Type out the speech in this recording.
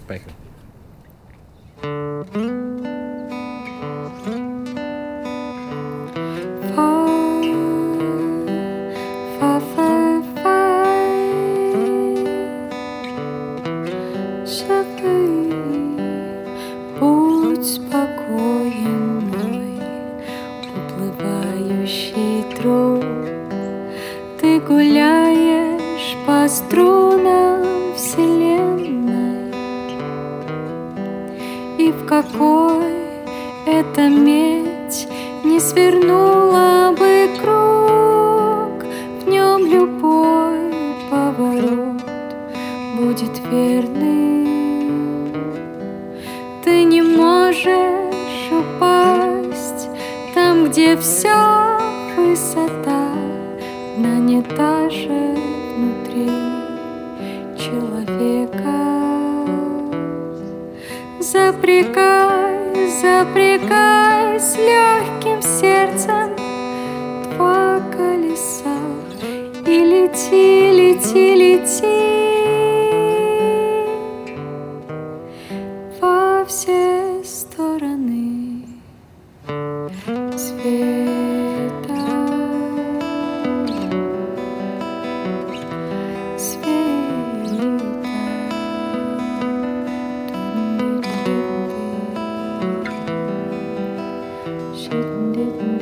Поехали. Будь спокоен, мой уплывающий друг. Ты гуляешь по струнам вселенной, и в какой эта медь не свернула бы круг, в нем любой поворот будет верным. Ты не можешь упасть там, где вся высота нанята же внутри человека. Запрягай, запрягай с легким сердцем два колеса и лети, лети, лети во все стороны света. Света.